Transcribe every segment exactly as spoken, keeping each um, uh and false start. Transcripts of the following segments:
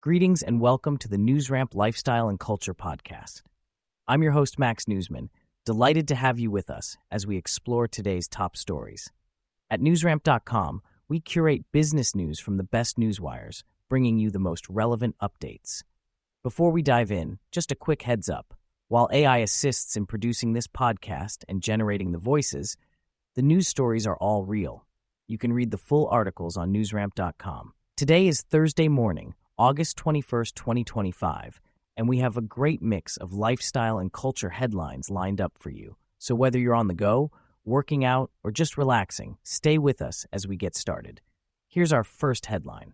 Greetings and welcome to the NewsRamp Lifestyle and Culture Podcast. I'm your host, Max Newsman, delighted to have you with us as we explore today's top stories. At newsramp dot com, we curate business news from the best newswires, bringing you the most relevant updates. Before we dive in, just a quick heads up. While A I assists in producing this podcast and generating the voices, the news stories are all real. You can read the full articles on newsramp dot com. Today is Thursday morning, August twenty-first, twenty twenty-five, and we have a great mix of lifestyle and culture headlines lined up for you. So whether you're on the go, working out, or just relaxing, stay with us as we get started. Here's our first headline.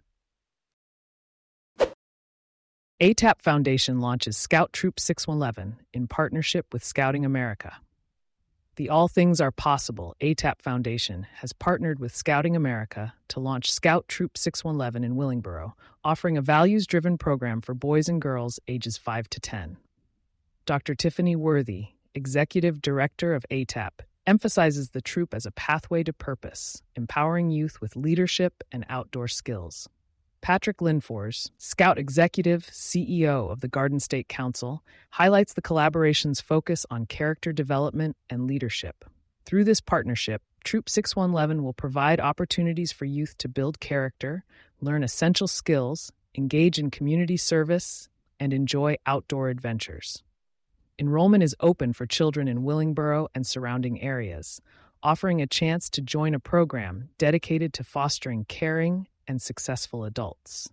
A T A P Foundation launches Scout Troop six one one in partnership with Scouting America. The All Things Are Possible A T A P Foundation has partnered with Scouting America to launch Scout Troop six one one in Willingboro, offering a values-driven program for boys and girls ages five to ten. Doctor Tiffany Worthy, Executive Director of A T A P, emphasizes the troop as a pathway to purpose, empowering youth with leadership and outdoor skills. Patrick Linfors, Scout Executive C E O of the Garden State Council, highlights the collaboration's focus on character development and leadership. Through this partnership, Troop six one one will provide opportunities for youth to build character, learn essential skills, engage in community service, and enjoy outdoor adventures. Enrollment is open for children in Willingboro and surrounding areas, offering a chance to join a program dedicated to fostering caring and successful adults.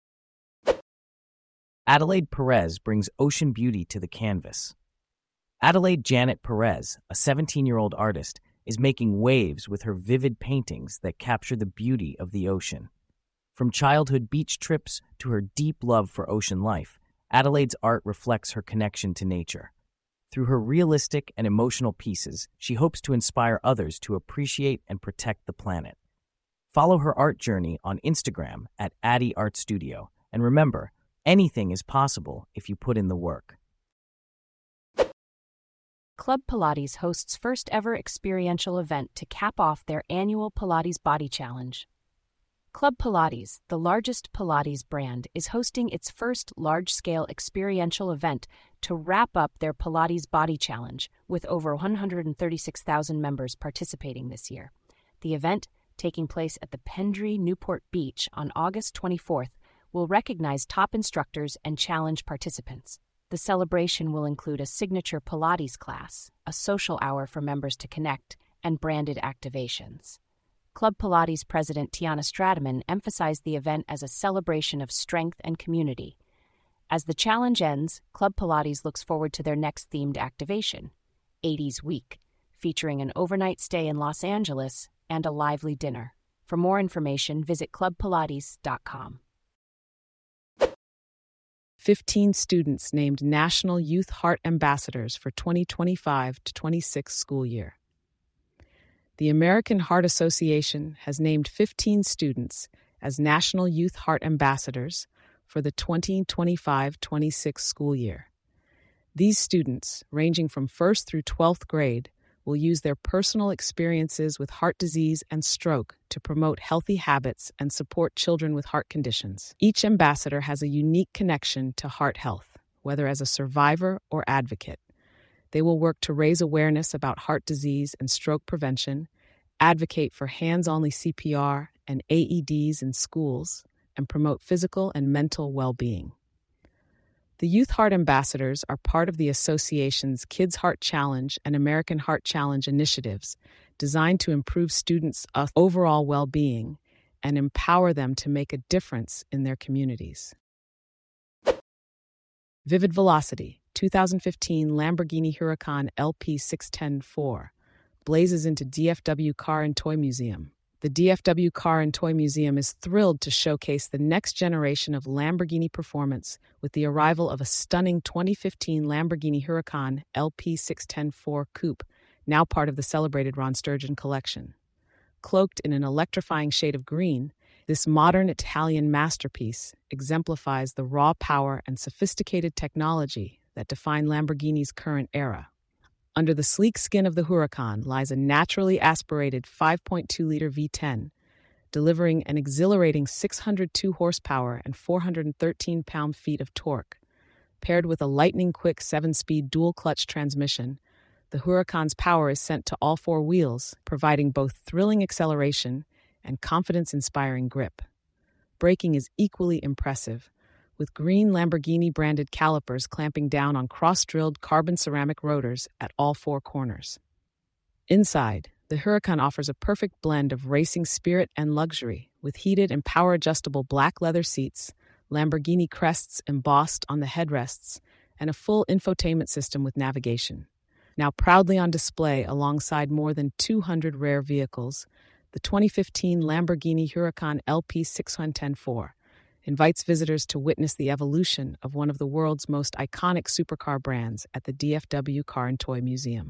Adelaide Perez brings ocean beauty to the canvas. Adelaide Janet Perez, a seventeen-year-old artist, is making waves with her vivid paintings that capture the beauty of the ocean. From childhood beach trips to her deep love for ocean life, Adelaide's art reflects her connection to nature. Through her realistic and emotional pieces, she hopes to inspire others to appreciate and protect the planet. Follow her art journey on Instagram at Addie Art Studio. And remember, anything is possible if you put in the work. Club Pilates hosts first ever experiential event to cap off their annual Pilates Body Challenge. Club Pilates, the largest Pilates brand, is hosting its first large-scale experiential event to wrap up their Pilates Body Challenge, with over one hundred thirty-six thousand members participating this year. The event, taking place at the Pendry Newport Beach on August twenty-fourth, will recognize top instructors and challenge participants. The celebration will include a signature Pilates class, a social hour for members to connect, and branded activations. Club Pilates President Tiana Strataman emphasized the event as a celebration of strength and community. As the challenge ends, Club Pilates looks forward to their next themed activation, eighties Week, featuring an overnight stay in Los Angeles and a lively dinner. For more information, visit club pilates dot com. fifteen students named National Youth Heart Ambassadors for twenty twenty-five to twenty-six school year. The American Heart Association has named fifteen students as National Youth Heart Ambassadors for the twenty twenty-five twenty-six school year. These students, ranging from first through twelfth grade, will use their personal experiences with heart disease and stroke to promote healthy habits and support children with heart conditions. Each ambassador has a unique connection to heart health, whether as a survivor or advocate. They will work to raise awareness about heart disease and stroke prevention, advocate for hands-only C P R and A E Ds in schools, and promote physical and mental well-being. The Youth Heart Ambassadors are part of the association's Kids Heart Challenge and American Heart Challenge initiatives designed to improve students' overall well-being and empower them to make a difference in their communities. Vivid Velocity, twenty fifteen Lamborghini Huracan L P six ten four, blazes into D F W Car and Toy Museum. The D F W Car and Toy Museum is thrilled to showcase the next generation of Lamborghini performance with the arrival of a stunning twenty fifteen Lamborghini Huracan L P six ten four Coupe, now part of the celebrated Ron Sturgeon collection. Cloaked in an electrifying shade of green, this modern Italian masterpiece exemplifies the raw power and sophisticated technology that define Lamborghini's current era. Under the sleek skin of the Huracan lies a naturally aspirated five point two liter V ten, delivering an exhilarating six hundred two horsepower and four hundred thirteen pound-feet of torque. Paired with a lightning-quick seven-speed dual-clutch transmission, the Huracan's power is sent to all four wheels, providing both thrilling acceleration and confidence-inspiring grip. Braking is equally impressive, with green Lamborghini-branded calipers clamping down on cross-drilled carbon ceramic rotors at all four corners. Inside, the Huracan offers a perfect blend of racing spirit and luxury, with heated and power-adjustable black leather seats, Lamborghini crests embossed on the headrests, and a full infotainment system with navigation. Now proudly on display alongside more than two hundred rare vehicles, the twenty fifteen Lamborghini Huracan L P six ten four invites visitors to witness the evolution of one of the world's most iconic supercar brands at the D F W Car and Toy Museum.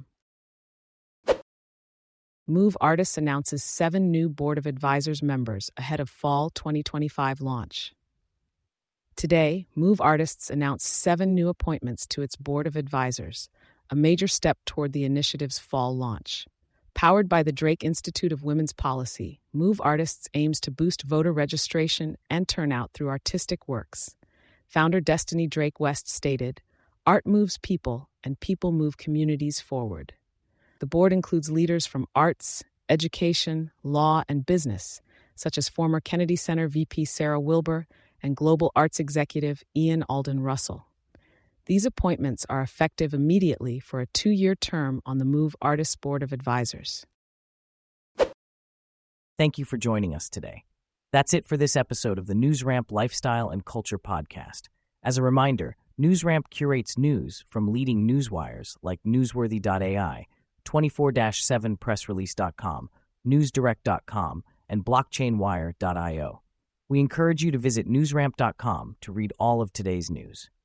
Move Artists announces seven new Board of Advisors members ahead of Fall twenty twenty-five launch. Today, Move Artists announced seven new appointments to its Board of Advisors, a major step toward the initiative's fall launch. Powered by the Drake Institute of Women's Policy, Move Artists aims to boost voter registration and turnout through artistic works. Founder Destiny Drake West stated, "Art moves people, and people move communities forward." The board includes leaders from arts, education, law, and business, such as former Kennedy Center V P Sarah Wilbur and global arts executive Ian Alden Russell. These appointments are effective immediately for a two-year term on the Move Artists Board of Advisors. Thank you for joining us today. That's it for this episode of the NewsRamp Lifestyle and Culture Podcast. As a reminder, NewsRamp curates news from leading newswires like newsworthy dot A I, twenty-four seven press release dot com, newsdirect dot com, and blockchain wire dot io. We encourage you to visit newsramp dot com to read all of today's news.